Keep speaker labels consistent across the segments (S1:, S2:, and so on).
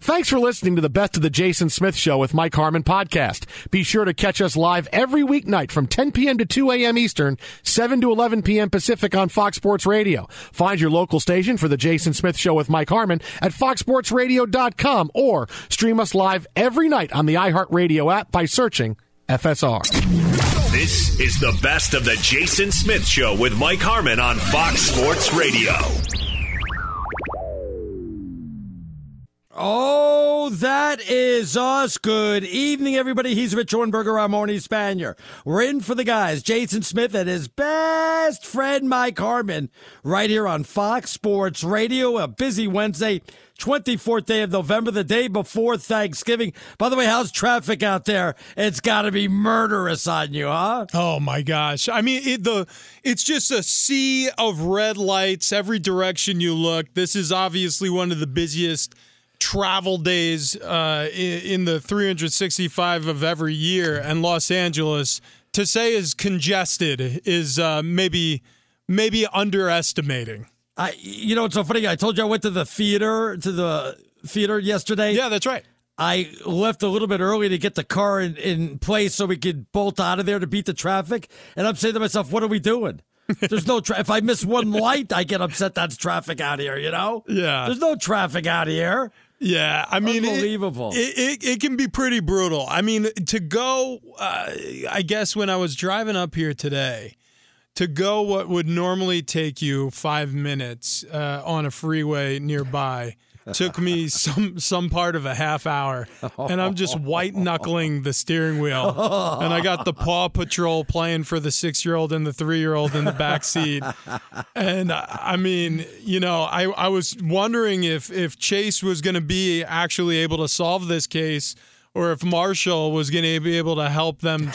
S1: Thanks for listening to the Best of the Jason Smith Show with Mike Harmon podcast. Be sure to catch us live every weeknight from 10 p.m. to 2 a.m. Eastern, 7 to 11 p.m. Pacific on Fox Sports Radio. Find your local station for the Jason Smith Show with Mike Harmon at foxsportsradio.com or stream us live every night on the iHeartRadio app by searching FSR.
S2: This is the Best of the Jason Smith Show with Mike Harmon on Fox Sports Radio.
S3: Oh, that is us. Good evening, everybody. He's Rich Hornberger. I'm Arnie Spanier. We're in for the guys, Jason Smith and his best friend, Mike Harmon, right here on Fox Sports Radio. A busy Wednesday, 24th day of November, the day before Thanksgiving. By the way, how's traffic out there? It's got to be murderous on you, huh?
S4: Oh, my gosh. I mean, it's just a sea of red lights every direction you look. This is obviously one of the busiest travel days in the 365 of every year, and Los Angeles, to say is congested is maybe underestimating.
S3: You know, it's so funny. I told you I went to the theater yesterday.
S4: Yeah, that's right.
S3: I left a little bit early to get the car in place so we could bolt out of there to beat the traffic. And I'm saying to myself, what are we doing? There's no if I miss one light, I get upset that's traffic out here, you know?
S4: Yeah.
S3: There's no traffic out here.
S4: Yeah, I mean,
S3: unbelievable.
S4: It can be pretty brutal. I mean, to go, I guess when I was driving up here today, to go what would normally take you 5 minutes on a freeway nearby took me some part of a half hour, and I'm just white-knuckling the steering wheel. And I got the Paw Patrol playing for the 6-year-old and the 3-year-old in the back seat. And, I mean, you know, I was wondering if Chase was going to be actually able to solve this case, or if Marshall was going to be able to help them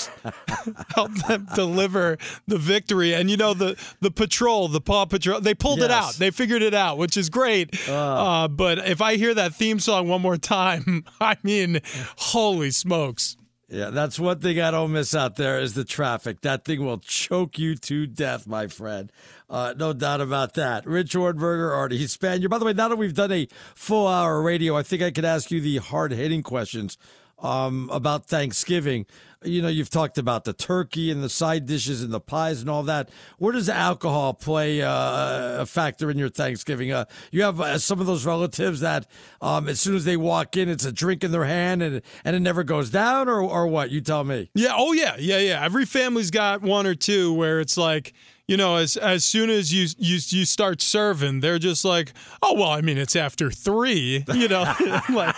S4: deliver the victory. And, you know, the Paw Patrol, they pulled it out. They figured it out, which is great. But if I hear that theme song one more time, I mean, holy smokes.
S3: Yeah, that's one thing I don't miss out there is the traffic. That thing will choke you to death, my friend. No doubt about that. Rich Hornberger, Artie Spanier. By the way, now that we've done a full hour radio, I think I could ask you the hard-hitting questions about Thanksgiving. You know, you've talked about the turkey and the side dishes and the pies and all that. Where does alcohol play a factor in your Thanksgiving? You have some of those relatives that as soon as they walk in, it's a drink in their hand and it never goes down, or what? You tell me.
S4: Yeah. Oh, yeah. Every family's got one or two where it's like, you know, as soon as you start serving, they're just like, oh, well, I mean, it's after 3, you know. Like,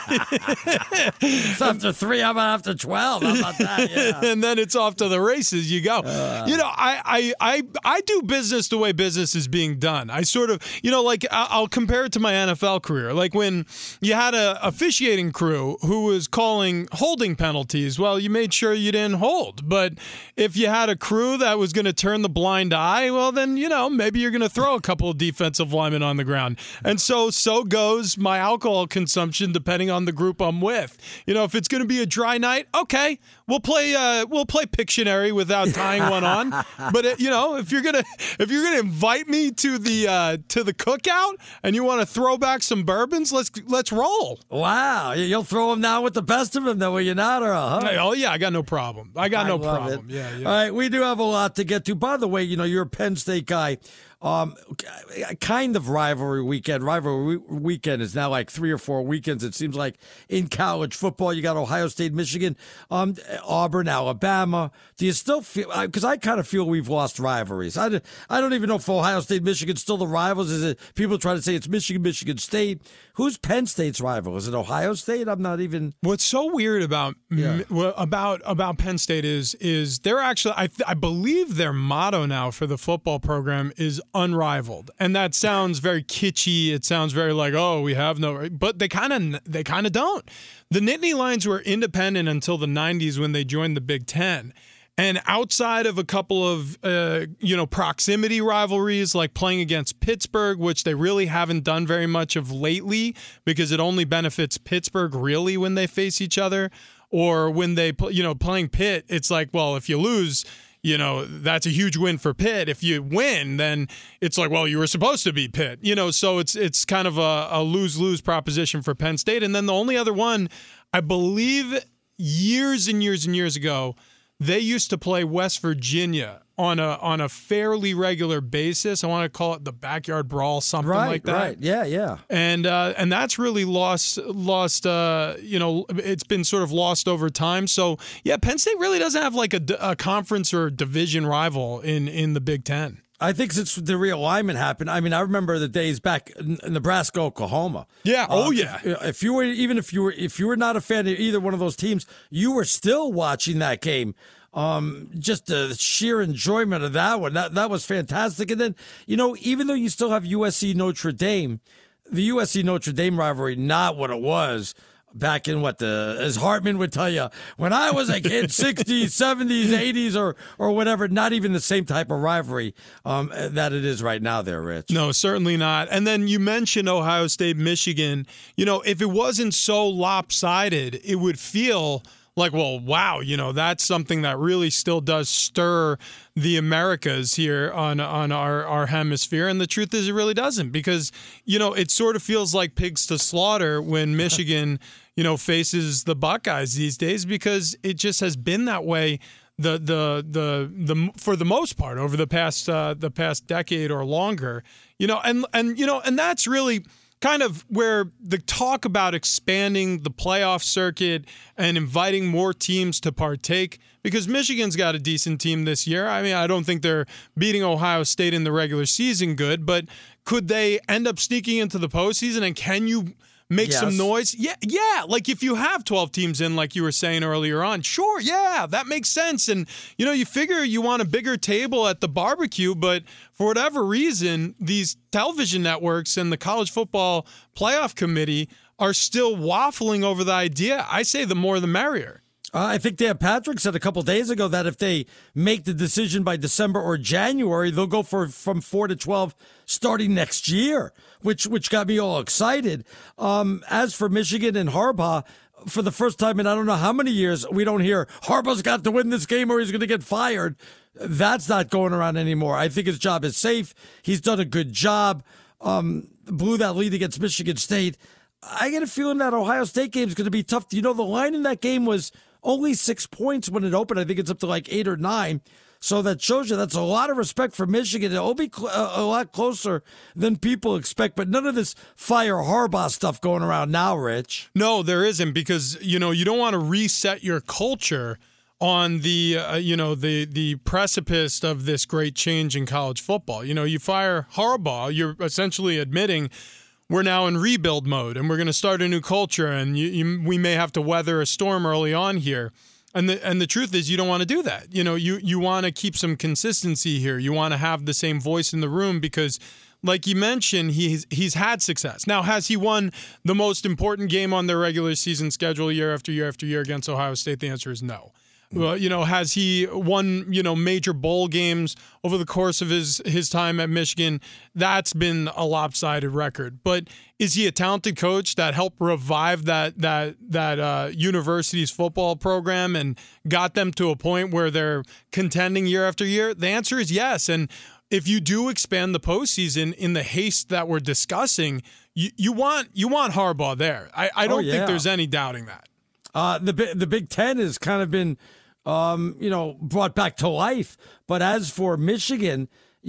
S3: it's after 3, how about after 12? How about that? Yeah.
S4: And then it's off to the races. You go. You know, I do business the way business is being done. I sort of, you know, like I'll compare it to my NFL career. Like when you had a officiating crew who was calling holding penalties, well, you made sure you didn't hold. But if you had a crew that was going to turn the blind eye, well, then, you know, maybe you're going to throw a couple of defensive linemen on the ground. And so goes my alcohol consumption depending on the group I'm with. You know, if it's going to be a dry night, okay, we'll play Pictionary without tying one on. But you know, if you're gonna invite me to the cookout and you want to throw back some bourbons, let's roll.
S3: Wow, you'll throw them now with the best of them, though, will you not? Or
S4: oh yeah, I got no problem. I got no problem.
S3: Yeah. All right, we do have a lot to get to. By the way, you know, you're a Penn State guy. Kind of rivalry weekend. Rivalry weekend is now like 3 or 4 weekends. It seems like in college football, you got Ohio State, Michigan, Auburn, Alabama. Do you still feel? Because I kind of feel we've lost rivalries. I don't even know if Ohio State, Michigan's still the rivals. Is it people try to say it's Michigan, Michigan State? Who's Penn State's rival? Is it Ohio State? I'm not even.
S4: What's so weird about Penn State is they're actually I believe their motto now for the football program is unrivaled, and that sounds very kitschy. It sounds very like, oh, we have no, but they kind of don't. The Nittany Lions were independent until the 90s when they joined the Big Ten. And outside of a couple of, proximity rivalries like playing against Pittsburgh, which they really haven't done very much of lately because it only benefits Pittsburgh really when they face each other, or when they, playing Pitt, it's like, well, if you lose, that's a huge win for Pitt. If you win, then it's like, well, you were supposed to be Pitt, so it's kind of a lose-lose proposition for Penn State. And then the only other one, I believe years and years and years ago, they used to play West Virginia on a fairly regular basis. I want to call it the backyard brawl, something like that.
S3: Right, yeah.
S4: And that's really lost. It's been sort of lost over time. So yeah, Penn State really doesn't have like a conference or division rival in the Big Ten.
S3: I think since the realignment happened, I mean, I remember the days back in Nebraska, Oklahoma.
S4: Yeah. Yeah.
S3: If you were not a fan of either one of those teams, you were still watching that game. Just the sheer enjoyment of that one. That was fantastic. And then, even though you still have USC Notre Dame, the USC Notre Dame rivalry, not what it was back in as Hartman would tell you, when I was a kid, 60s, 70s, 80s, or whatever, not even the same type of rivalry that it is right now there, Rich.
S4: No, certainly not. And then you mentioned Ohio State, Michigan. If it wasn't so lopsided, it would feel like, well, wow, that's something that really still does stir the Americas here on our hemisphere. And the truth is it really doesn't, because, it sort of feels like pigs to slaughter when Michigan, faces the Buckeyes these days, because it just has been that way the for the most part over the past decade or longer, and that's really kind of where the talk about expanding the playoff circuit and inviting more teams to partake, because Michigan's got a decent team this year. I mean, I don't think they're beating Ohio State in the regular season good, but could they end up sneaking into the postseason, and can you make some noise? Yeah. Like if you have 12 teams in, like you were saying earlier on, sure, yeah, that makes sense. And, you figure you want a bigger table at the barbecue, but for whatever reason, these television networks and the college football playoff committee are still waffling over the idea. I say the more the merrier.
S3: I think Dan Patrick said a couple days ago that if they make the decision by December or January, they'll go from 4 to 12 starting next year, which got me all excited. As for Michigan and Harbaugh, for the first time in I don't know how many years, we don't hear Harbaugh's got to win this game or he's going to get fired. That's not going around anymore. I think his job is safe. He's done a good job. Blew that lead against Michigan State. I get a feeling that Ohio State game is going to be tough. The line in that game was only 6 points when it opened. I think it's up to like 8 or 9. So that shows you that's a lot of respect for Michigan. It'll be a lot closer than people expect, but none of this fire Harbaugh stuff going around now, Rich.
S4: No, there isn't, because, you don't want to reset your culture on the precipice of this great change in college football. You fire Harbaugh, you're essentially admitting we're now in rebuild mode and we're going to start a new culture, and we may have to weather a storm early on here. And the truth is, you don't want to do that. You want to keep some consistency here. You want to have the same voice in the room, because, like you mentioned, he's had success. Now, has he won the most important game on their regular season schedule year after year after year against Ohio State? The answer is no. Well, has he won, major bowl games over the course of his time at Michigan? That's been a lopsided record. But is he a talented coach that helped revive that university's football program and got them to a point where they're contending year after year? The answer is yes. And if you do expand the postseason in the haste that we're discussing, you want Harbaugh there. I don't think there's any doubting that.
S3: The Big Ten has kind of been brought back to life. But as for Michigan,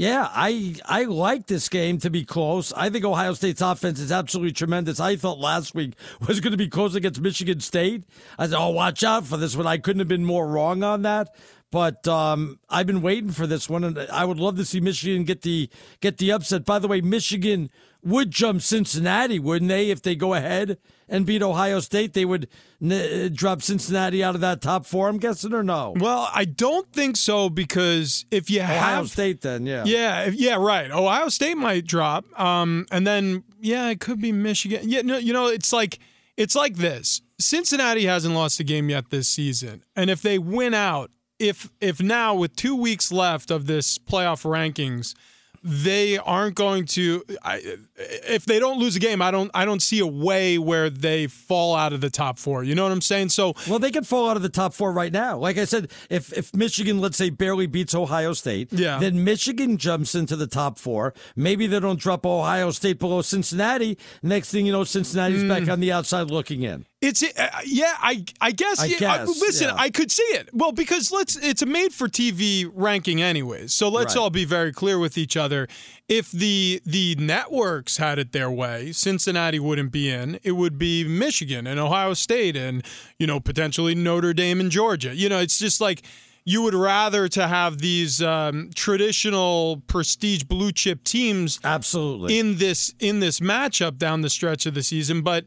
S3: I like this game to be close. I think Ohio State's offense is absolutely tremendous. I thought last week was going to be close against Michigan State. I said, watch out for this one. I couldn't have been more wrong on that. But I've been waiting for this one, and I would love to see Michigan get the upset. By the way, Michigan would jump Cincinnati, wouldn't they? If they go ahead and beat Ohio State, they would drop Cincinnati out of that top 4, I'm guessing, or no?
S4: Well, I don't think so, because if you
S3: Ohio State, then,
S4: yeah, right. Ohio State might drop, and then, it could be Michigan. Yeah, no, it's like this. Cincinnati hasn't lost a game yet this season, and if they win out, if now with 2 weeks left of this playoff rankings, they aren't going to. If they don't lose a game, I don't see a way where they fall out of the top 4. You know what I'm saying? So,
S3: well, they could fall out of the top 4 right now. Like I said, if Michigan, let's say, barely beats Ohio State, then Michigan jumps into the top 4. Maybe they don't drop Ohio State below Cincinnati. Next thing you know, Cincinnati's back on the outside looking in.
S4: It's I guess. Listen, I could see it. Well, because it's a made-for-TV ranking anyways. So let's all be very clear with each other. If the networks had it their way, Cincinnati wouldn't be in. It would be Michigan and Ohio State and potentially Notre Dame and Georgia. It's just like you would rather to have these traditional prestige blue chip teams
S3: absolutely
S4: in this matchup down the stretch of the season, but.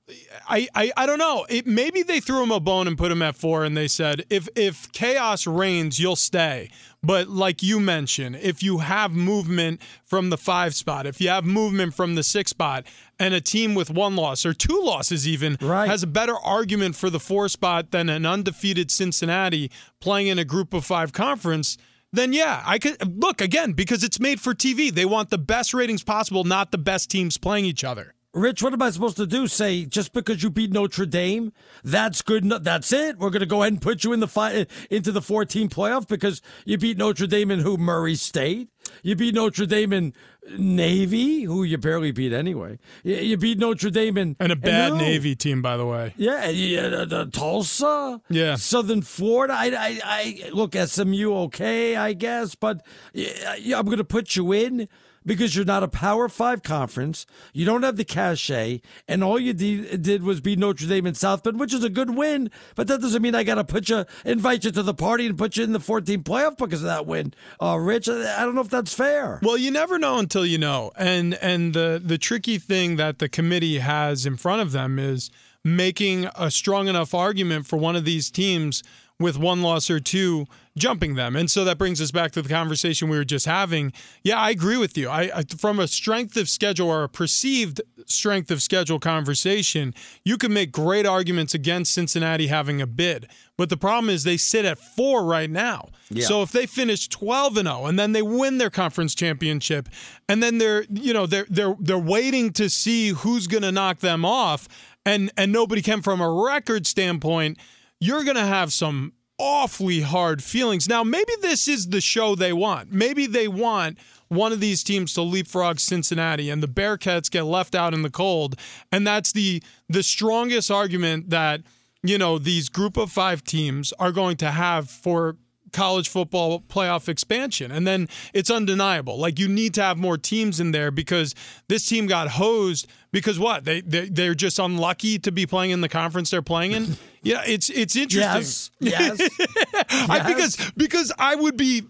S4: I don't know. Maybe they threw him a bone and put him at 4, and they said, if chaos reigns, you'll stay. But like you mentioned, if you have movement from the 5 spot, if you have movement from the 6 spot, and a team with 1 loss or 2 losses even has a better argument for the 4 spot than an undefeated Cincinnati playing in a group of 5 conference, then I could look again because it's made for TV. They want the best ratings possible, not the best teams playing each other.
S3: Rich, what am I supposed to do? Say, just because you beat Notre Dame, that's good enough? That's it? We're going to go ahead and put you in into the 14 playoff because you beat Notre Dame and who? Murray State? You beat Notre Dame and Navy, who you barely beat anyway. You beat Notre Dame and
S4: a bad Navy team, by the way.
S3: Yeah, Tulsa.
S4: Yeah,
S3: Southern Florida. I look, SMU, okay, I guess, but I'm going to put you in. Because you're not a Power 5 conference, you don't have the cachet, and all you did was beat Notre Dame and South Bend, which is a good win, but that doesn't mean I got to invite you to the party and put you in the 14 playoff because of that win. Rich, I don't know if that's fair.
S4: Well, you never know until you know, and the tricky thing that the committee has in front of them is making a strong enough argument for one of these teams with 1 loss or 2 jumping them. And so that brings us back to the conversation we were just having. Yeah, I agree with you. I from a strength of schedule or a perceived strength of schedule conversation, you can make great arguments against Cincinnati having a bid. But the problem is they sit at 4 right now. Yeah. So if they finish 12-0 and then they win their conference championship and then they're waiting to see who's going to knock them off and nobody can from a record standpoint, you're going to have some awfully hard feelings. Now, maybe this is the show they want. Maybe they want one of these teams to leapfrog Cincinnati and the Bearcats get left out in the cold. And that's the strongest argument that, these group of 5 teams are going to have for college football playoff expansion. And then it's undeniable. Like, you need to have more teams in there because this team got hosed because what? They're just unlucky to be playing in the conference they're playing in. Yeah, it's interesting.
S3: Yes.
S4: Because I would be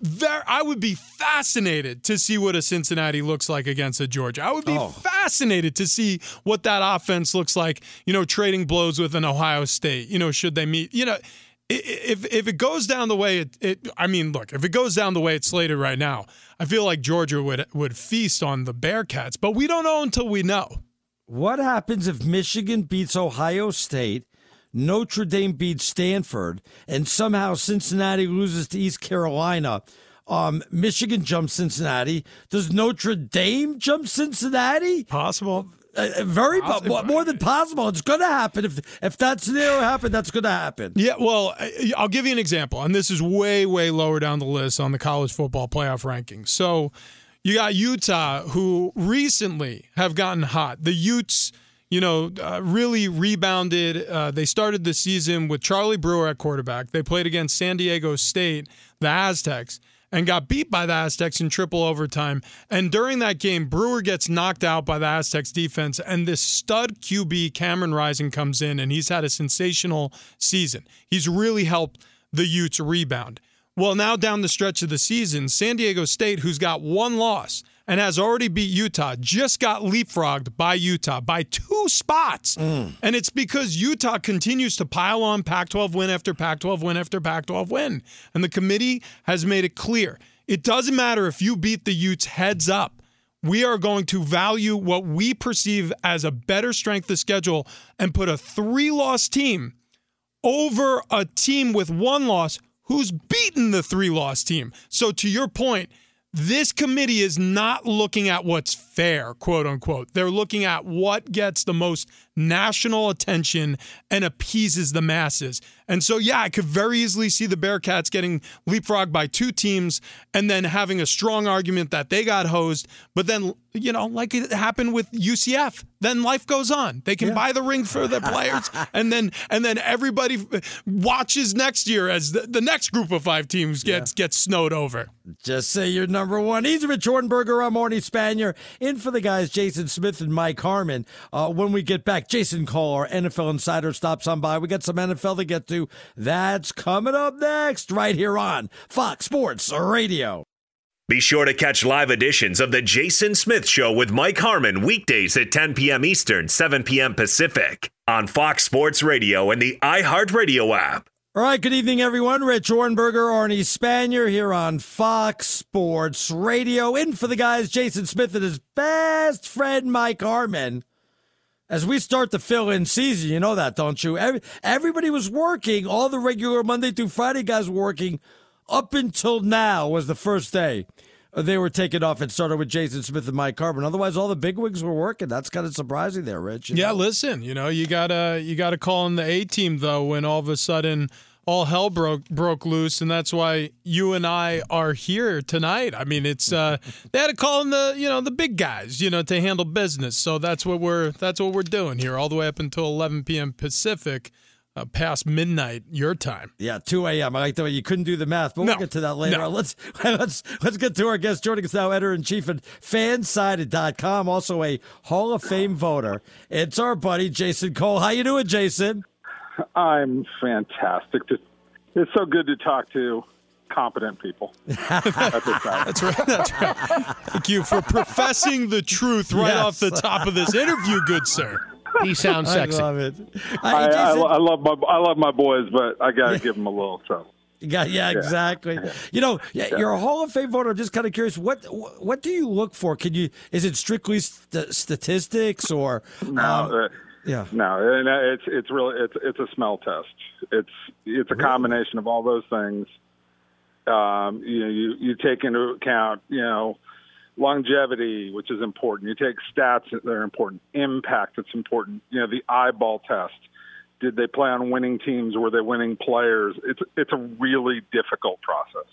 S4: fascinated to see what a Cincinnati looks like against a Georgia. I would be fascinated to see what that offense looks like, trading blows with an Ohio State, should they meet, If it goes down the way if it goes down the way it's slated right now, I feel like Georgia would feast on the Bearcats, but we don't know until we know.
S3: What happens if Michigan beats Ohio State, Notre Dame beats Stanford, and somehow Cincinnati loses to East Carolina? Michigan jumps Cincinnati. Does Notre Dame jump Cincinnati?
S4: Possible.
S3: More than possible. It's going to happen. If that scenario happened, that's going to happen.
S4: Yeah, well, I'll give you an example, and this is way, way lower down the list on the college football playoff rankings. So you got Utah, who recently have gotten hot. The Utes, really rebounded. They started the season with Charlie Brewer at quarterback. They played against San Diego State, the Aztecs, and got beat by the Aztecs in triple overtime. And during that game, Brewer gets knocked out by the Aztecs defense, and this stud QB, Cameron Rising, comes in, and he's had a sensational season. He's really helped the Utes rebound. Well, now down the stretch of the season, San Diego State, who's got 1 loss and has already beat Utah, just got leapfrogged by Utah by 2 spots. And it's because Utah continues to pile on Pac-12 win after Pac-12 win after Pac-12 win. And the committee has made it clear. It doesn't matter if you beat the Utes heads up. We are going to value what we perceive as a better strength of schedule and put a 3-loss team over a team with 1 loss who's beaten the 3-loss team. So to your point, this committee is not looking at what's fair, quote unquote. They're looking at what gets the most national attention and appeases the masses. And so, yeah, I could very easily see the Bearcats getting leapfrogged by two teams and then having a strong argument that they got hosed. But then, you know, like it happened with UCF, then life goes on. They can buy the ring for their players, and then everybody watches next year as the next group of 5 teams gets snowed over.
S3: Just say you're number one. He's Rich Hornberger. I'm Arnie Spanier. In for the guys, Jason Smith and Mike Harmon. When we get back, Jason Cole, our NFL insider, stops on by. We got some NFL to get to. That's coming up next, right here on Fox Sports Radio.
S2: Be sure to catch live editions of The Jason Smith Show with Mike Harmon weekdays at 10 p.m. Eastern, 7 p.m. Pacific on Fox Sports Radio and the iHeartRadio app.
S3: All right, good evening, everyone. Rich Hornberger, Arnie Spanier here on Fox Sports Radio. In for the guys, Jason Smith and his best friend, Mike Harmon. As we start the fill-in season, you know that, don't you? Everybody was working. All the regular Monday through Friday guys were working. Up until now was the first day they were taking off. It started with Jason Smith and Mike Harmon. Otherwise, all the bigwigs were working. That's kind of surprising there, Rich.
S4: Yeah, listen, you know, you gotta call in the A-team, though, when all of a sudden all hell broke loose, and that's why you and I are here tonight. I mean, it's they had to call in the big guys, to handle business. So that's what we're doing here, all the way up until 11 p.m. Pacific, past midnight your time.
S3: Yeah, 2 a.m. I like the way you couldn't do the math, but we'll get to that later.
S4: No.
S3: Let's get to our guest joining us now, editor-in-chief at Fansided.com, also a Hall of Fame voter. It's our buddy Jason Cole. How you doing, Jason?
S5: I'm fantastic. It's so good to talk to competent people.
S4: That's right. Thank you for professing the truth right off the top of this interview, good sir.
S1: He sounds sexy.
S3: I love it.
S5: I love my boys, but I got to give them a little trouble.
S3: Yeah, exactly.
S5: Yeah.
S3: You're a Hall of Fame voter. I'm just kind of curious. What do you look for? Is it strictly statistics or?
S5: No. No, it's really it's a smell test. It's a combination of all those things. You take into account longevity, which is important. You take stats that are important, impact that's important. The eyeball test. Did they play on winning teams? Were they winning players? It's a really difficult process.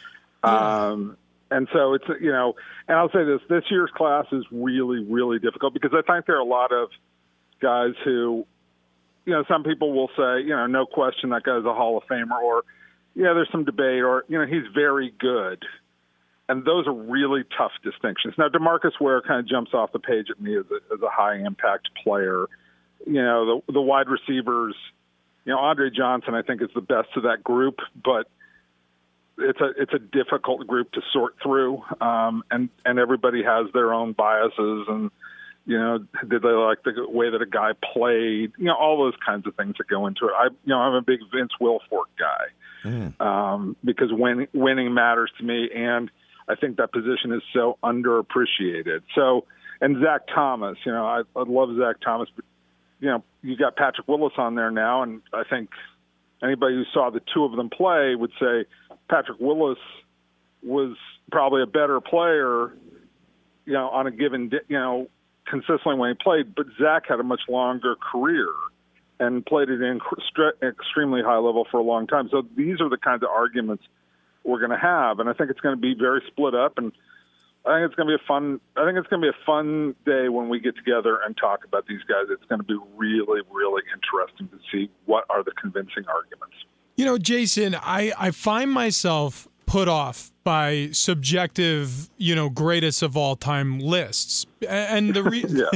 S5: And so it's and I'll say this year's class is really, really difficult because I think there are a lot of guys who, some people will say, no question that guy's a Hall of Famer, or, there's some debate, or, he's very good. And those are really tough distinctions. Now, DeMarcus Ware kind of jumps off the page at me as a high-impact player. The wide receivers, Andre Johnson, I think, is the best of that group, but it's a difficult group to sort through, and everybody has their own biases and, did they like the way that a guy played? All those kinds of things that go into it. I'm a big Vince Wilfork guy because winning matters to me, and I think that position is so underappreciated. So, and Zach Thomas, I love Zach Thomas, but you got Patrick Willis on there now, and I think anybody who saw the two of them play would say Patrick Willis was probably a better player, on a given, consistently when he played, but Zach had a much longer career and played at an extremely high level for a long time. So these are the kinds of arguments we're going to have, and I think it's going to be very split up. And I think it's going to be a fun day when we get together and talk about these guys. It's going to be really, really interesting to see what are the convincing arguments.
S4: Jason, I find myself put off by subjective, greatest of all time lists. And the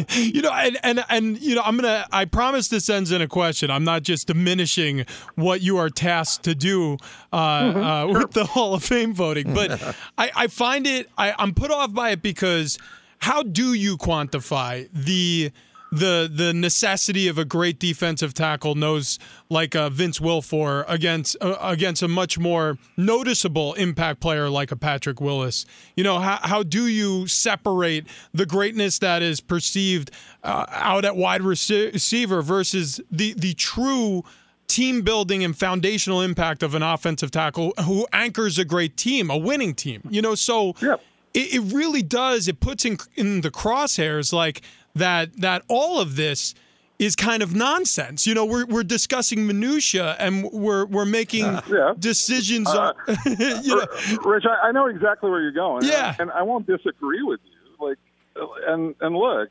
S4: I promise this ends in a question. I'm not just diminishing what you are tasked to do with the Hall of Fame voting, but I find I'm put off by it because how do you quantify the necessity of a great defensive tackle nose like Vince Wilfork against a much more noticeable impact player like a Patrick Willis? How do you separate the greatness that is perceived out at wide receiver versus the true team building and foundational impact of an offensive tackle who anchors a great team, a winning team. So it really does. It puts in the crosshairs like that all of this is kind of nonsense. We're discussing minutia and we're making decisions.
S5: Rich, I know exactly where you're going.
S4: Yeah,
S5: and I won't disagree with you. Like, and look,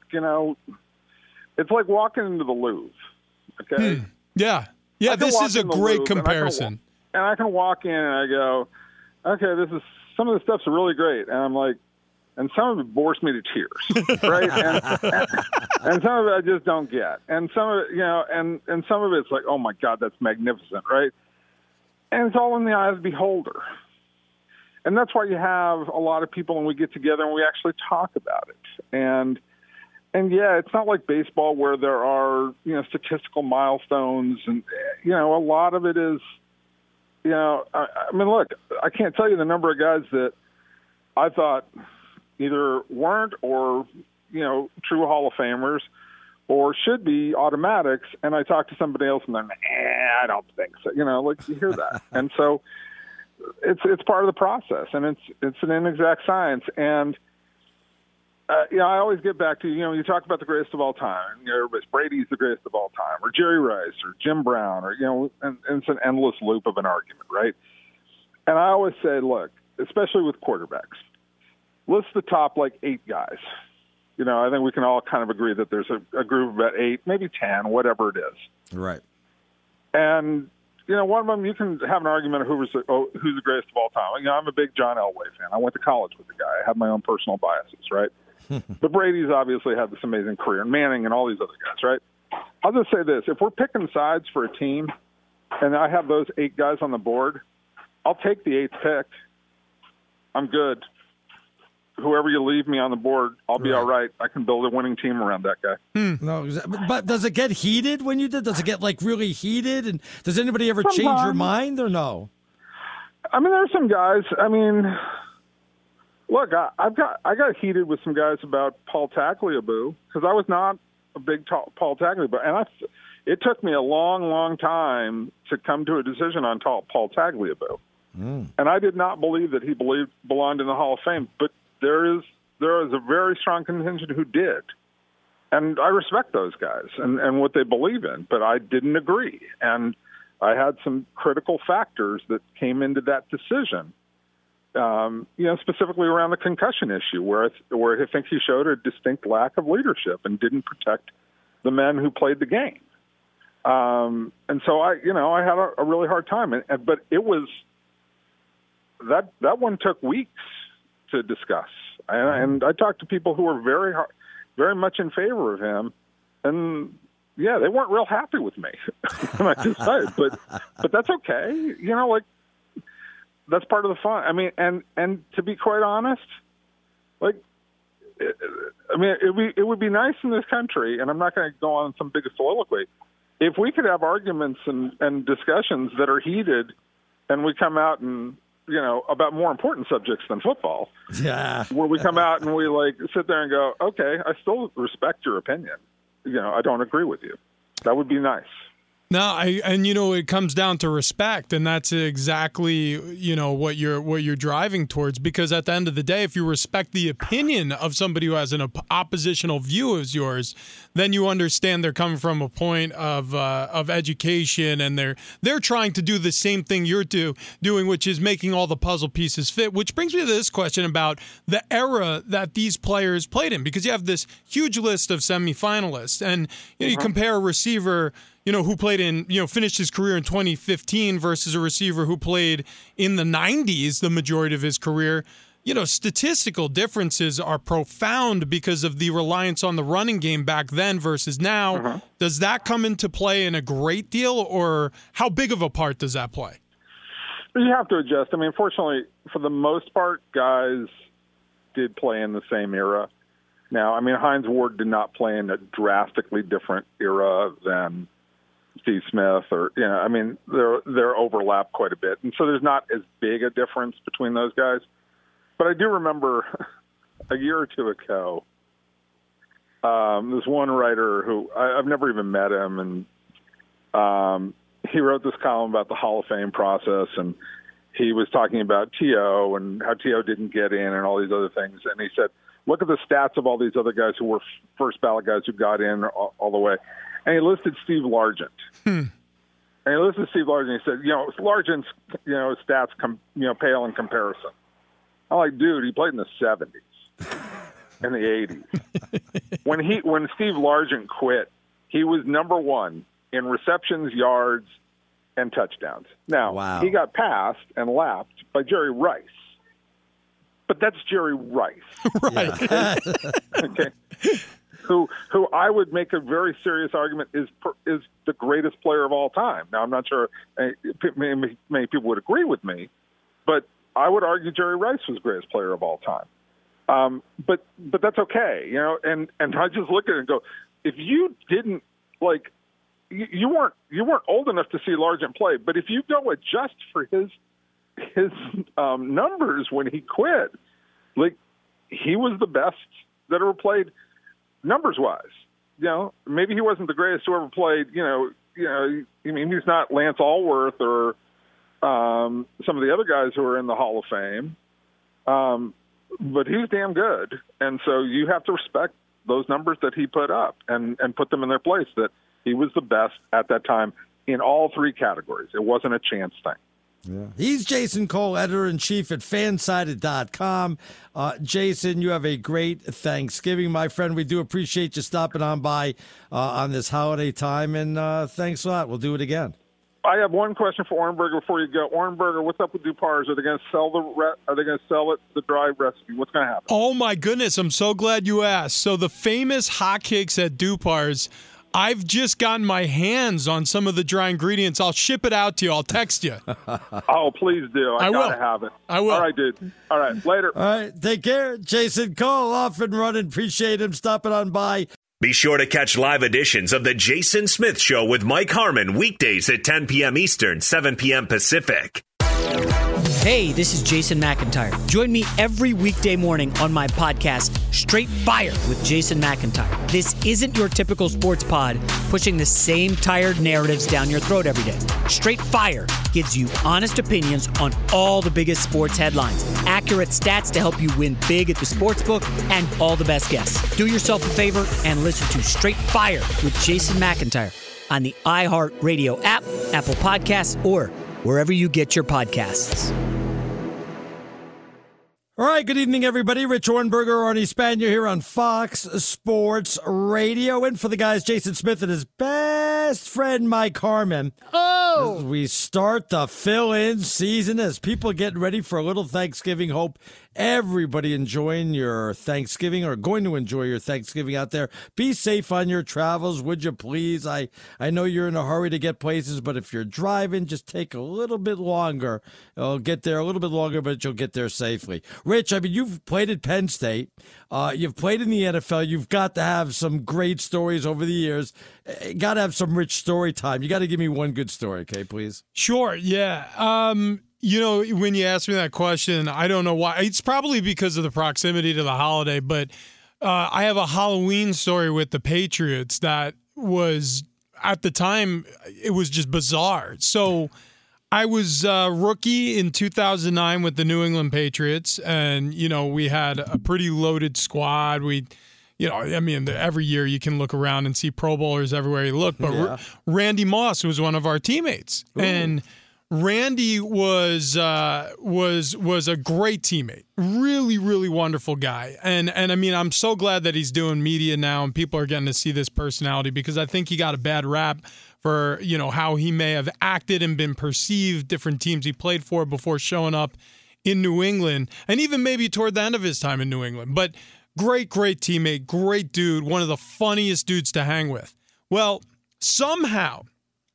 S5: it's like walking into the Louvre. Okay.
S4: Yeah. This is a great comparison.
S5: And I can walk in and I go, okay, some of the stuff's really great, and I'm like, and some of it bores me to tears, right? and some of it I just don't get, and some of it, and some of it's like, oh my God, that's magnificent, right? And it's all in the eye of the beholder, and that's why you have a lot of people, and we get together and we actually talk about it, and yeah, it's not like baseball where there are statistical milestones, and a lot of it is, I mean, look, I can't tell you the number of guys that I thought either weren't or, true Hall of Famers or should be automatics. And I talked to somebody else and they're like, I don't think so. Like you hear that. And so it's part of the process, and it's an inexact science. And, I always get back to, you talk about the greatest of all time. Everybody's Brady's the greatest of all time, or Jerry Rice, or Jim Brown, or, and it's an endless loop of an argument, right? And I always say, look, especially with quarterbacks, list the top, 8 guys. I think we can all kind of agree that there's a group of about 8, maybe 10, whatever it is.
S3: Right.
S5: And, one of them, you can have an argument of who's the greatest of all time. I'm a big John Elway fan. I went to college with the guy. I have my own personal biases, right? But Brady's obviously had this amazing career, and Manning and all these other guys, right? I'll just say this. If we're picking sides for a team and I have those 8 guys on the board, I'll take the 8th pick. I'm good. Whoever you leave me on the board, I'll be all right. I can build a winning team around that guy.
S3: No, but does it get heated when you did? Does it get really heated? And does anybody ever change your mind or no?
S5: I mean, there are some guys. I mean, look, I got heated with some guys about Paul Tagliabue because I was not a big Paul Tagliabue, and it took me a long, long time to come to a decision on Paul Tagliabue, and I did not believe that he belonged in the Hall of Fame. But there is a very strong contingent who did, and I respect those guys and what they believe in. But I didn't agree, and I had some critical factors that came into that decision. Specifically around the concussion issue, where I think he showed a distinct lack of leadership and didn't protect the men who played the game. And so I had a really hard time. But it was that one took weeks to discuss. And I talked to people who were very much in favor of him, and yeah, they weren't real happy with me when I decided. But that's okay. That's part of the fun. I mean, and to be quite honest, it would be nice in this country, and I'm not going to go on some big soliloquy, if we could have arguments and discussions that are heated, and we come out and about more important subjects than football.
S3: Yeah.
S5: Where we come out and we sit there and go, okay, I still respect your opinion. I don't agree with you. That would be nice.
S4: No, it comes down to respect, and that's exactly, what you're driving towards. Because at the end of the day, if you respect the opinion of somebody who has an oppositional view as yours, then you understand they're coming from a point of education, and they're trying to do the same thing you're doing, which is making all the puzzle pieces fit. Which brings me to this question about the era that these players played in, because you have this huge list of semifinalists, and you compare a receiver who played finished his career in 2015 versus a receiver who played in the 90s the majority of his career. Statistical differences are profound because of the reliance on the running game back then versus now. Does that come into play in a great deal, or how big of a part does that play?
S5: You have to adjust. I mean, fortunately, for the most part, guys did play in the same era. Now, I mean, Hines Ward did not play in a drastically different era than Steve Smith, or they're overlap quite a bit, and so there's not as big a difference between those guys. But I do remember a year or two ago, this one writer who I've never even met him, and he wrote this column about the Hall of Fame process, and he was talking about T.O. and how T.O. didn't get in and all these other things. And he said, look at the stats of all these other guys who were first ballot guys who got in all the way. And he listed Steve Largent. And he listed Steve Largent. He said, Largent's, stats, pale in comparison. I'm like, dude, he played in the 70s and the 80s. When Steve Largent quit, he was number one in receptions, yards, and touchdowns. Now, He got passed and lapped by Jerry Rice. But that's Jerry Rice.
S4: Right.
S5: Okay. Who I would make a very serious argument is the greatest player of all time. Now, I'm not sure many people would agree with me, but I would argue Jerry Rice was the greatest player of all time. But that's okay, and I just look at it and go, if you didn't you weren't old enough to see Largent play, but if you go adjust for his numbers when he quit, he was the best that ever played numbers wise. Maybe he wasn't the greatest who ever played. He's not Lance Allworth or some of the other guys who are in the Hall of Fame, but he's damn good, and so you have to respect those numbers that he put up and put them in their place. That he was the best at that time in all three categories. It wasn't a chance thing.
S3: Yeah. He's Jason Cole, editor-in-chief at Fansided.com. Jason, you have a great Thanksgiving, my friend. We do appreciate you stopping on by on this holiday time, and thanks a lot. We'll do it again.
S5: I have one question for Orenberger before you go. Orenberger, what's up with Dupar's? Are they going to sell the dry recipe? What's going to happen?
S4: Oh my goodness! I'm so glad you asked. So the famous hotcakes at Dupar's, I've just gotten my hands on some of the dry ingredients. I'll ship it out to you. I'll text you.
S5: Oh, please do. I got to have it.
S4: I will.
S5: All right, dude. All right, later.
S3: All right, take care. Jason Cole, off and running. Appreciate him stopping on by.
S2: Be sure to catch live editions of The Jason Smith Show with Mike Harmon weekdays at 10 p.m. Eastern, 7 p.m. Pacific.
S6: Hey, this is Jason McIntyre. Join me every weekday morning on my podcast, Straight Fire with Jason McIntyre. This isn't your typical sports pod pushing the same tired narratives down your throat every day. Straight Fire gives you honest opinions on all the biggest sports headlines, accurate stats to help you win big at the sportsbook, and all the best guests. Do yourself a favor and listen to Straight Fire with Jason McIntyre on the iHeartRadio app, Apple Podcasts, or wherever you get your podcasts.
S3: All right, good evening, everybody. Rich Orenberger, Arnie Spanier here on Fox Sports Radio. And for the guys, Jason Smith and his best friend, Mike Harmon. Oh! As we start the fill-in season, as people getting ready for a little Thanksgiving, hope everybody enjoying your Thanksgiving or going to enjoy your Thanksgiving out there. Be safe on your travels, would you please? I know you're in a hurry to get places, but if you're driving, just take a little bit longer. You'll get there a little bit longer, but you'll get there safely. Rich, I mean, you've played at Penn State. You've played in the NFL. You've got to have some great stories over the years. Got to have some rich story time. You got to give me one good story, okay, please?
S4: Sure, yeah. When you ask me that question, I don't know why. It's probably because of the proximity to the holiday, but I have a Halloween story with the Patriots that was, at the time, it was just bizarre. So I was a rookie in 2009 with the New England Patriots, and, we had a pretty loaded squad. Every year you can look around and see Pro Bowlers everywhere you look, but Randy Moss was one of our teammates. Ooh. And Randy was a great teammate, really, really wonderful guy. And I'm so glad that he's doing media now and people are getting to see this personality, because I think he got a bad rap for, how he may have acted and been perceived, different teams he played for before showing up in New England, and even maybe toward the end of his time in New England. But great teammate, great dude, one of the funniest dudes to hang with. Well, somehow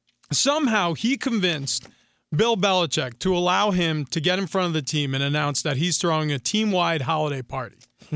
S4: he convinced Bill Belichick to allow him to get in front of the team and announce that he's throwing a team-wide holiday party.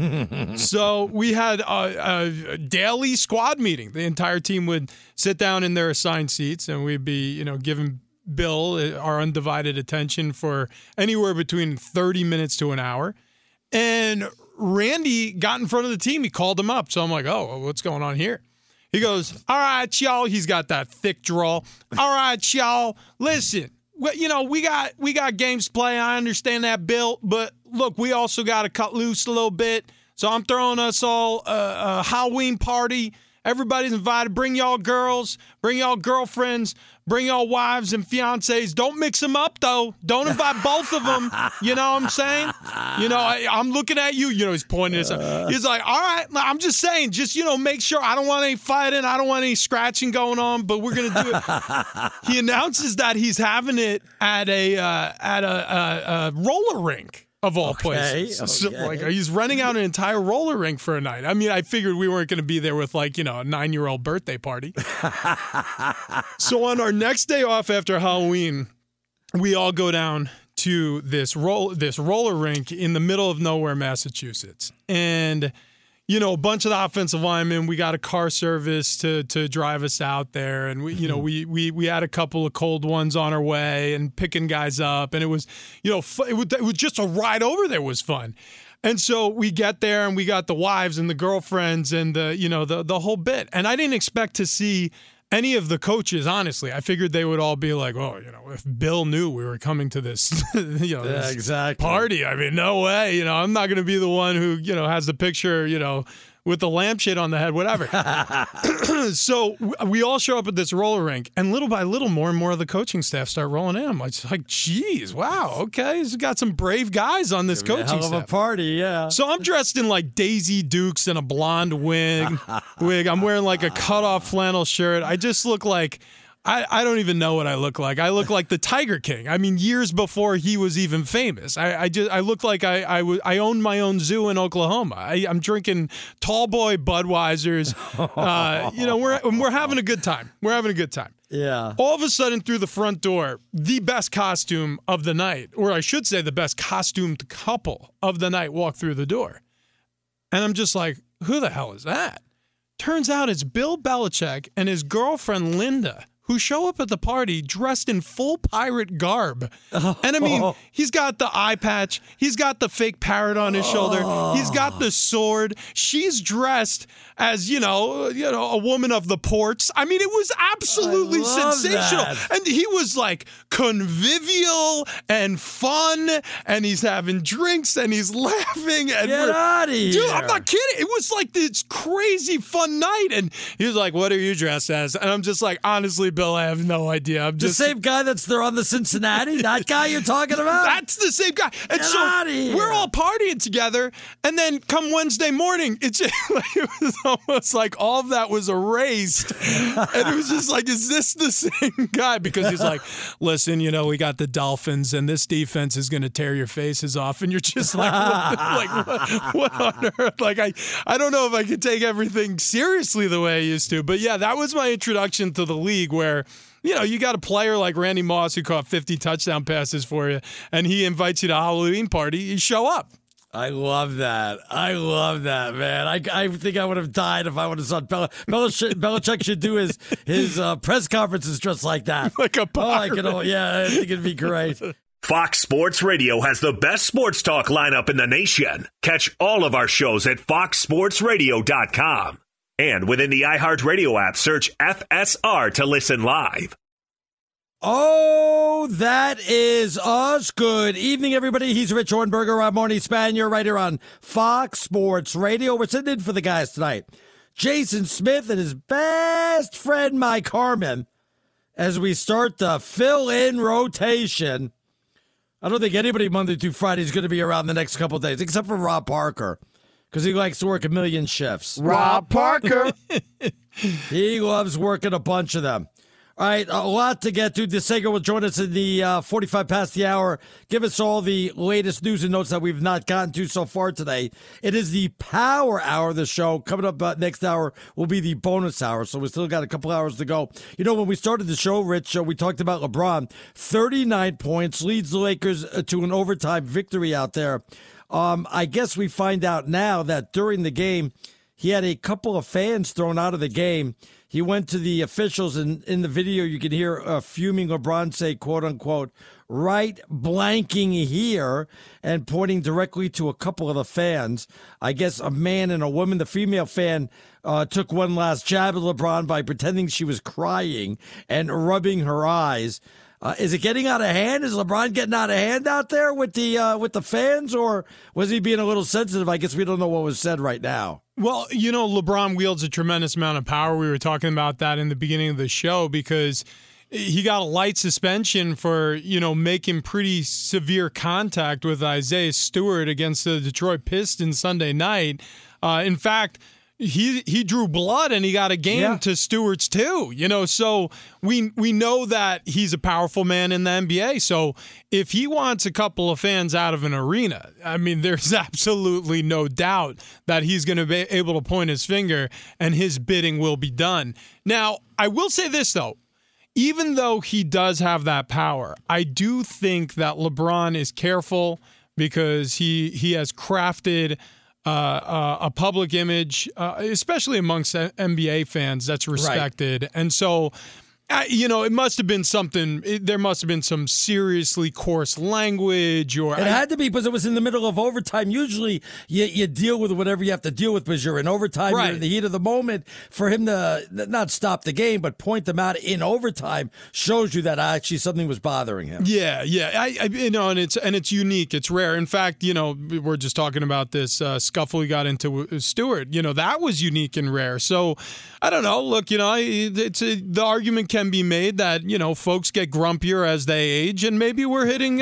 S4: So we had a daily squad meeting. The entire team would sit down in their assigned seats, and we'd be, giving Bill our undivided attention for anywhere between 30 minutes to an hour. And Randy got in front of the team. He called him up. So I'm like, oh, what's going on here? He goes, all right, y'all. He's got that thick drawl. All right, y'all. Listen, we got games to play. I understand that, Bill. But look, we also got to cut loose a little bit. So I'm throwing us all a Halloween party. Everybody's invited. Bring y'all girls. Bring y'all girlfriends. Bring y'all wives and fiancés. Don't mix them up, though. Don't invite both of them. You know what I'm saying? I'm looking at you. He's pointing at us. He's like, all right. I'm just saying, just, make sure. I don't want any fighting. I don't want any scratching going on, but we're going to do it. He announces that he's having it at a roller rink. Of all places.
S3: Okay.
S4: So, he's renting out an entire roller rink for a night. I mean, I figured we weren't going to be there with, a 9-year-old birthday party. So on our next day off after Halloween, we all go down to this roller rink in the middle of nowhere, Massachusetts. And, a bunch of the offensive linemen, we got a car service to drive us out there. And we had a couple of cold ones on our way and picking guys up. And it was, it was just a ride over there was fun. And so we get there and we got the wives and the girlfriends and the whole bit. And I didn't expect to see any of the coaches, honestly. I figured they would all be like, if Bill knew we were coming to this, this
S3: exactly.
S4: party, I mean, no way. I'm not going to be the one who, has the picture, with the lampshade on the head, whatever. So we all show up at this roller rink, and little by little, more and more of the coaching staff start rolling in. I'm like, geez, wow, okay. He's got some brave guys on this coaching staff.
S3: Hell of a party, yeah.
S4: So I'm dressed in Daisy Dukes and a blonde wig. I'm wearing a cutoff flannel shirt. I just look like I don't even know what I look like. I look like the Tiger King. I mean, years before he was even famous. I look like I owned my own zoo in Oklahoma. I'm drinking tall boy Budweisers. We're having a good time. We're having a good time.
S3: Yeah.
S4: All of a sudden, through the front door, the best costume of the night, or I should say the best costumed couple of the night, walk through the door. And I'm just like, who the hell is that? Turns out it's Bill Belichick and his girlfriend Linda, who show up at the party dressed in full pirate garb. And I mean, he's got the eye patch. He's got the fake parrot on his shoulder. He's got the sword. She's dressed as, a woman of the ports. I mean, it was absolutely sensational.
S3: That.
S4: And he was convivial and fun, and he's having drinks and he's laughing. And
S3: Get out of here.
S4: Dude, I'm not kidding. It was this crazy fun night. And he was like, what are you dressed as? And I'm just like, honestly, Bill, I have no idea. I'm just
S3: the same guy that's there on the Cincinnati. That guy you're talking about?
S4: That's the same guy. And
S3: Get
S4: so
S3: out of here.
S4: we're all partying together, and then come Wednesday morning, it was almost like all of that was erased, and it was just like, is this the same guy? Because he's like, listen, we got the Dolphins, and this defense is going to tear your faces off, and you're just like, what on earth? I don't know if I could take everything seriously the way I used to, but yeah, that was my introduction to the league, where you got a player like Randy Moss who caught 50 touchdown passes for you, and he invites you to a Halloween party. You show up.
S3: I love that. Man. I think I would have died if I would have saw Belichick should do his press conferences just like that.
S4: Like a pirate.
S3: I think it'd be great.
S2: Fox Sports Radio has the best sports talk lineup in the nation. Catch all of our shows at foxsportsradio.com. And within the iHeartRadio app, search FSR to listen live.
S3: Oh, that is us. Good evening, everybody. He's Rich Hornberger. I'm Marty Spanier right here on Fox Sports Radio. We're sitting in for the guys tonight. Jason Smith and his best friend, Mike Harmon, as we start the fill-in rotation. I don't think anybody Monday through Friday is going to be around the next couple of days, except for Rob Parker, because he likes to work a million shifts.
S1: Rob Parker.
S3: He loves working a bunch of them. All right, a lot to get to. DeSager will join us in the 45 past the hour. Give us all the latest news and notes that we've not gotten to so far today. It is the power hour of the show. Coming up next hour will be the bonus hour, so we still got a couple hours to go. When we started the show, Rich, we talked about LeBron. 39 points, leads the Lakers to an overtime victory out there. I guess we find out now that during the game, he had a couple of fans thrown out of the game. he went to the officials, and in the video you can hear fuming LeBron say, quote unquote, right blanking here, and pointing directly to a couple of the fans. I guess a man and a woman. The female fan took one last jab at LeBron by pretending she was crying and rubbing her eyes. Is it getting out of hand? Is LeBron getting out of hand out there with the fans, or was he being a little sensitive? I guess we don't know what was said right now.
S4: Well, LeBron wields a tremendous amount of power. We were talking about that in the beginning of the show because he got a light suspension for, making pretty severe contact with Isaiah Stewart against the Detroit Pistons Sunday night. In fact, he drew blood and he got a game to Stewart's too, so we know that he's a powerful man in the NBA. So if he wants a couple of fans out of an arena, I mean, there's absolutely no doubt that he's going to be able to point his finger and his bidding will be done. Now, I will say this though, even though he does have that power, I do think that LeBron is careful because he has crafted a public image, especially amongst NBA fans, that's respected. Right. And so, it must have been something. There must have been some seriously coarse language, or
S3: it had to be because it was in the middle of overtime. Usually, you deal with whatever you have to deal with because you're in overtime. Right. You're in the heat of the moment. For him to not stop the game but point them out in overtime shows you that actually something was bothering him.
S4: Yeah. And it's unique. It's rare. In fact, we're just talking about this scuffle he got into with Stewart. That was unique and rare. So I don't know. Look, the argument can be made that folks get grumpier as they age, and maybe we're hitting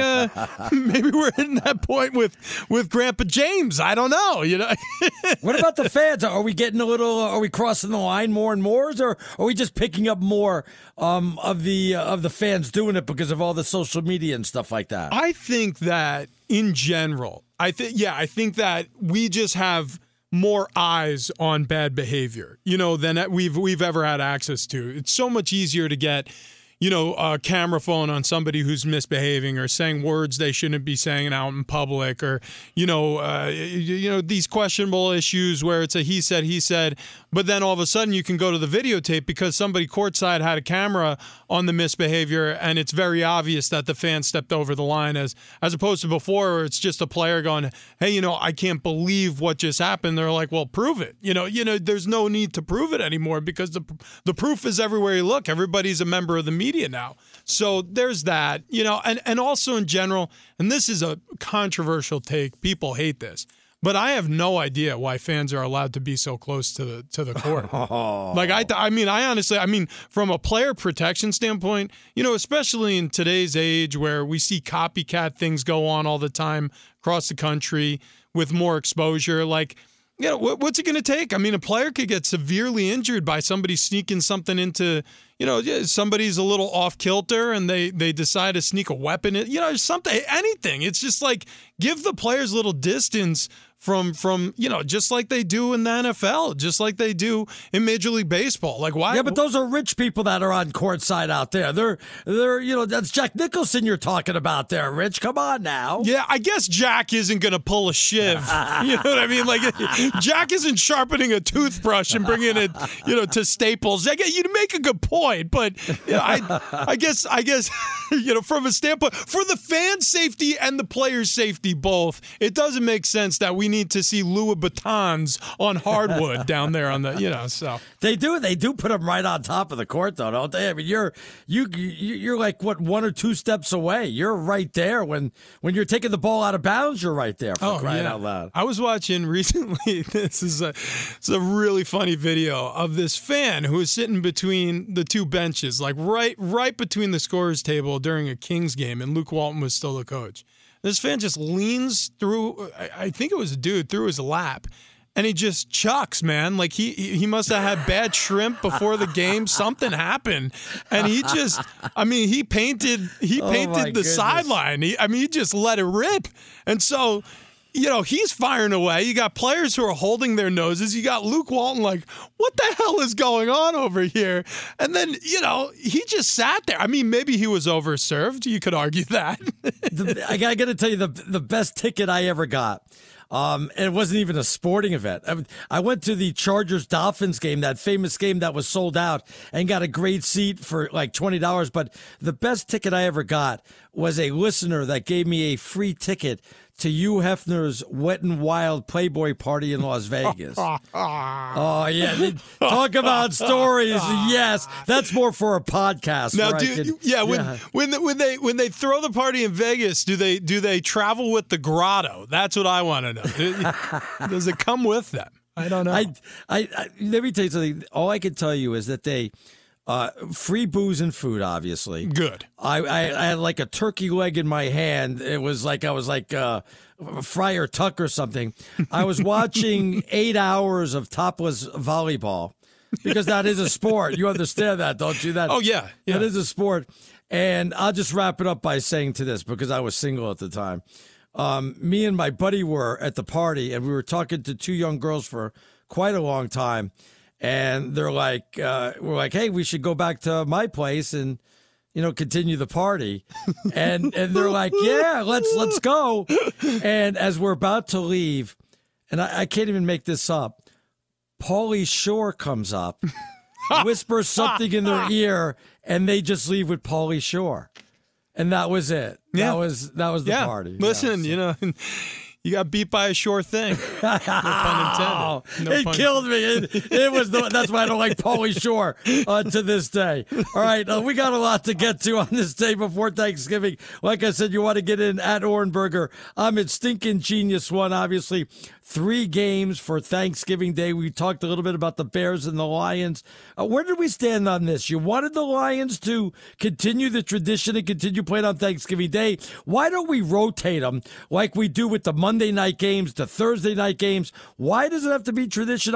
S4: that point with Grandpa James. I don't know.
S3: What about the fans? Are we getting are we crossing the line more and more, or are we just picking up more of the fans doing it because of all the social media and stuff like that?
S4: I think that in general, I think that we just have more eyes on bad behavior, than we've ever had access to. It's so much easier to get, a camera phone on somebody who's misbehaving or saying words they shouldn't be saying out in public, or, these questionable issues where it's a he said, but then all of a sudden you can go to the videotape because somebody courtside had a camera on the misbehavior, and it's very obvious that the fan stepped over the line, as opposed to before where it's just a player going, hey, I can't believe what just happened. They're like, well, prove it. There's no need to prove it anymore because the proof is everywhere you look. Everybody's a member of the media now. So there's that, and also in general, and this is a controversial take. People hate this, but I have no idea why fans are allowed to be so close to the court. Like I honestly, from a player protection standpoint, especially in today's age where we see copycat things go on all the time across the country with more exposure, what's it going to take? A player could get severely injured by somebody sneaking something into, somebody's a little off kilter and they decide to sneak a weapon in, something, anything. It's just give the players a little distance from just like they do in the NFL, just like they do in Major League Baseball. Why?
S3: Yeah, but those are rich people that are on courtside out there. They're that's Jack Nicholson you're talking about there, Rich. Come on now.
S4: Yeah, I guess Jack isn't going to pull a shiv. You know what I mean? Jack isn't sharpening a toothbrush and bringing it, to Staples. You make a good point, but I guess from a standpoint for the fan safety and the players' safety both, it doesn't make sense that we need to see Louis Vuittons on hardwood down there on the, so.
S3: They do put them right on top of the court though, don't they? You're like, what, 1 or 2 steps away. You're right there when you're taking the ball out of bounds, you're right there for crying out loud.
S4: I was watching recently, it's a really funny video of this fan who was sitting between the 2 benches, right between the scorer's table during a Kings game, and Luke Walton was still the coach. This fan just leans through, I think it was a dude, through his lap, and he just chucks, man. He must have had bad shrimp before the game. Something happened. And he just, he painted the sideline. He just let it rip. And so, he's firing away. You got players who are holding their noses. You got Luke Walton what the hell is going on over here? And then, he just sat there. Maybe he was overserved. You could argue that.
S3: I got to tell you, the best ticket I ever got. And it wasn't even a sporting event. I went to the Chargers-Dolphins game, that famous game that was sold out, and got a great seat for like $20. But the best ticket I ever got was a listener that gave me a free ticket to Hugh Hefner's Wet n Wild Playboy party in Las Vegas. Oh, yeah. Talk about stories. Yes. That's more for a podcast.
S4: Now, when they throw the party in Vegas, do they travel with the grotto? That's what I want to know. Does it come with them? I don't know.
S3: Let me tell you something. All I can tell you is that they free booze and food, obviously.
S4: Good.
S3: I had like a turkey leg in my hand. It was like I was like Friar Tuck or something. I was watching 8 hours of topless volleyball because that is a sport. You understand that, don't you?
S4: Oh, yeah.
S3: It is a sport. And I'll just wrap it up by saying to this, because I was single at the time. Me and my buddy were at the party, and we were talking to two young girls for quite a long time. And they're like, we're like, hey, we should go back to my place and, continue the party. And they're like, yeah, let's go. And as we're about to leave, and I can't even make this up, Pauly Shore comes up, whispers something in their ear, and they just leave with Pauly Shore. And that was it.
S4: Yeah.
S3: That was the party.
S4: Listen, you got beat by a sure thing. No pun intended.
S3: It killed me. It was that's why I don't like Pauly Shore to this day. All right, we got a lot to get to on this day before Thanksgiving. Like I said, you want to get in at Orenberger. I'm at Stinkin' Genius One, obviously. 3 games for Thanksgiving Day. We talked a little bit about the Bears and the Lions. Where did we stand on this? You wanted the Lions to continue the tradition and continue playing on Thanksgiving Day. Why don't we rotate them like we do with the Monday night games, the Thursday night games? Why does it have to be tradition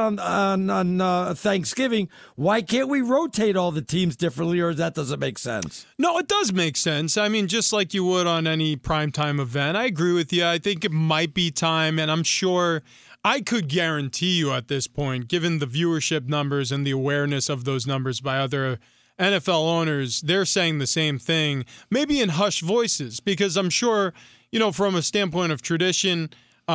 S3: on Thanksgiving? Why can't we rotate all the teams differently, or that doesn't make sense?
S4: No, it does make sense. I mean, just like you would on any primetime event. I agree with you. I think it might be time, and I'm sure I could guarantee you at this point, given the viewership numbers and the awareness of those numbers by other NFL owners, they're saying the same thing, maybe in hushed voices, because I'm sure, from a standpoint of tradition,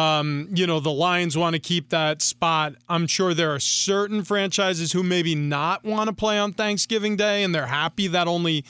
S4: the Lions want to keep that spot. I'm sure there are certain franchises who maybe not want to play on Thanksgiving Day, and they're happy that only,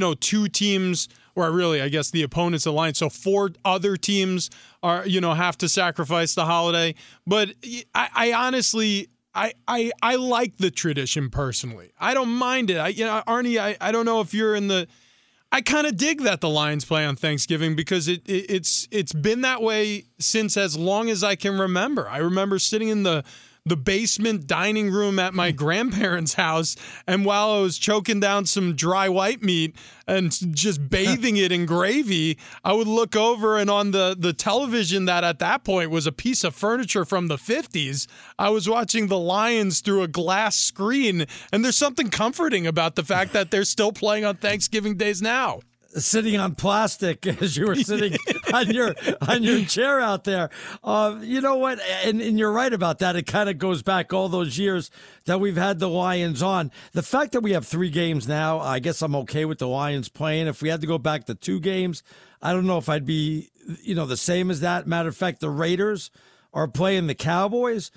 S4: 2 teams, or really, I guess, the opponents of the Lions, so 4 other teams are, have to sacrifice the holiday. But I honestly, I like the tradition personally. I don't mind it. Arnie, I don't know if you're in the. I kind of dig that the Lions play on Thanksgiving because it's been that way since as long as I can remember. I remember sitting in the basement dining room at my grandparents' house, and while I was choking down some dry white meat and just bathing it in gravy, I would look over, and on the television that at that point was a piece of furniture from the 50s, I was watching the Lions through a glass screen, and there's something comforting about the fact that they're still playing on Thanksgiving days now.
S3: Sitting on plastic as you were sitting on your chair out there. You know what? And you're right about that. It kind of goes back all those years that we've had the Lions on. The fact that we have 3 games now, I guess I'm okay with the Lions playing. If we had to go back to 2 games, I don't know if I'd be, the same as that. Matter of fact, the Raiders are playing the Cowboys.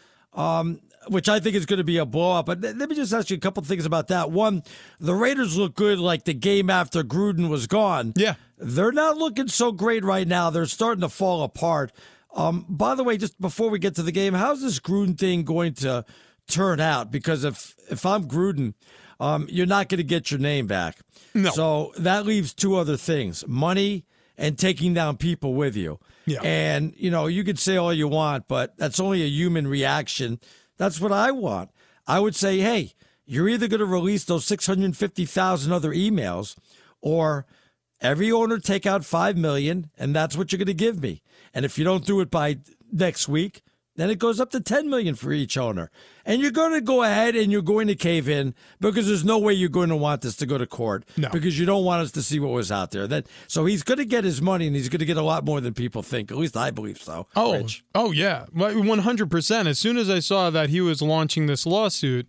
S3: Which I think is going to be a blowout. But let me just ask you a couple things about that. One, the Raiders look good like the game after Gruden was gone.
S4: Yeah.
S3: They're not looking so great right now. They're starting to fall apart. By the way, just before we get to the game, how's this Gruden thing going to turn out? Because if I'm Gruden, you're not going to get your name back.
S4: No.
S3: So that leaves 2 other things, money and taking down people with you.
S4: Yeah.
S3: And, you could say all you want, but that's only a human reaction. That's what I want. I would say, hey, you're either going to release those 650,000 other emails, or every owner take out $5 million, and that's what you're going to give me. And if you don't do it by next week, then it goes up to $10 million for each owner. And you're going to go ahead and you're going to cave in because there's no way you're going to want this to go to court.
S4: No. Because
S3: you don't want us to see what was out there. So he's going to get his money, and he's going to get a lot more than people think. At least I believe so.
S4: Oh,
S3: Rich.
S4: Yeah. 100%. As soon as I saw that he was launching this lawsuit,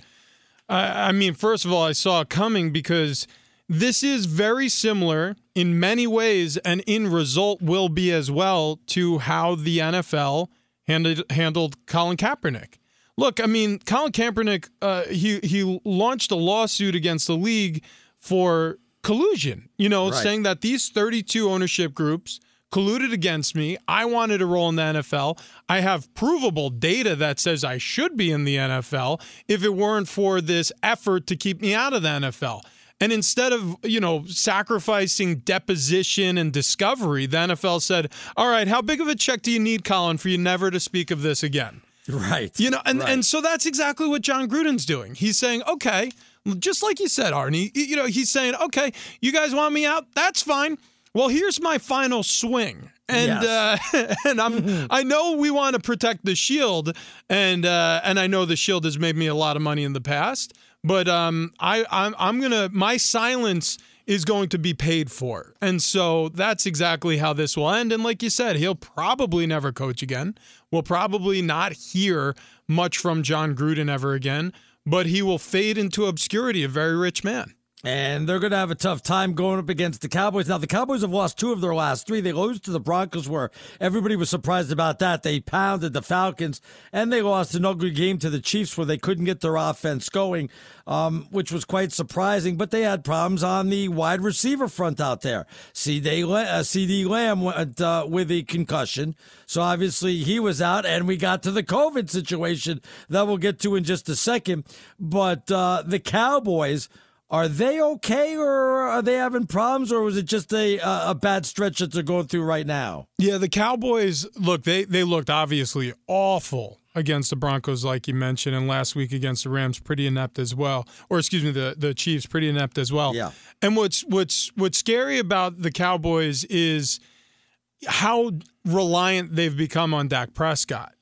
S4: I mean, first of all, I saw it coming because this is very similar in many ways, and in result will be as well, to how the NFL handled Colin Kaepernick. Look, I mean, Colin Kaepernick, he launched a lawsuit against the league for collusion, saying that these 32 ownership groups colluded against me. I wanted to roll in the NFL. I have provable data that says I should be in the NFL if it weren't for this effort to keep me out of the NFL. And instead of, sacrificing deposition and discovery, the NFL said, all right, how big of a check do you need, Colin, for you never to speak of this again?
S3: Right.
S4: And so that's exactly what John Gruden's doing. He's saying, okay, just like you said, Arnie, he's saying, okay, you guys want me out? That's fine. Well, here's my final swing. And and I know we want to protect the Shield, and I know the Shield has made me a lot of money in the past, but my silence is going to be paid for. And so that's exactly how this will end. And like you said, he'll probably never coach again. We'll probably not hear much from John Gruden ever again, but he will fade into obscurity, a very rich man.
S3: And they're going to have a tough time going up against the Cowboys. Now, the Cowboys have lost 2 of their last 3. They lost to the Broncos, where everybody was surprised about that. They pounded the Falcons, and they lost an ugly game to the Chiefs where they couldn't get their offense going, which was quite surprising. But they had problems on the wide receiver front out there. CeeDee Lamb went with a concussion, so obviously he was out, and we got to the COVID situation that we'll get to in just a second. But the Cowboys, are they okay, or are they having problems, or was it just a bad stretch that they're going through right now?
S4: Yeah, the Cowboys, look, they looked obviously awful against the Broncos, like you mentioned, and last week against the Rams, pretty inept as well. Or excuse me, the Chiefs, pretty inept as well.
S3: Yeah.
S4: And what's scary about the Cowboys is how reliant they've become on Dak Prescott.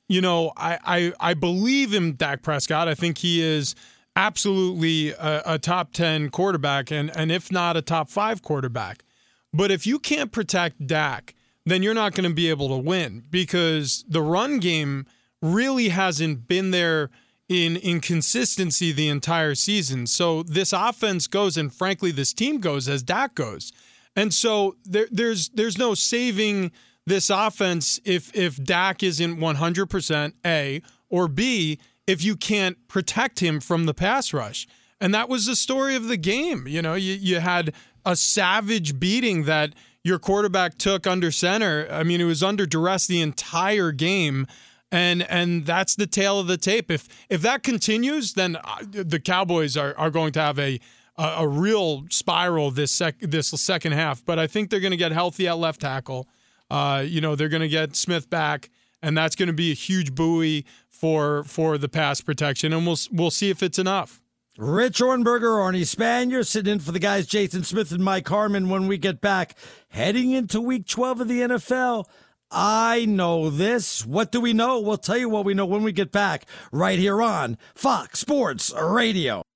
S4: I believe in Dak Prescott. I think he is absolutely a top 10 quarterback, and if not a top 5 quarterback. But if you can't protect Dak, then you're not going to be able to win, because the run game really hasn't been there in consistency the entire season. So this offense goes, and frankly, this team goes as Dak goes. And so there's no saving this offense if Dak isn't 100%, A, or B, if you can't protect him from the pass rush. And that was the story of the game. You had a savage beating that your quarterback took under center. I mean, it was under duress the entire game. And that's the tale of the tape. If that continues, then the Cowboys are going to have a real spiral this second half. But I think they're going to get healthy at left tackle. They're going to get Smith back, and that's going to be a huge buoy for the pass protection, and we'll see if it's enough.
S3: Rich Ohrnberger, Arnie Spanier, sitting in for the guys Jason Smith and Mike Harmon when we get back. Heading into Week 12 of the NFL, I know this. What do we know? We'll tell you what we know when we get back, right here on Fox Sports Radio.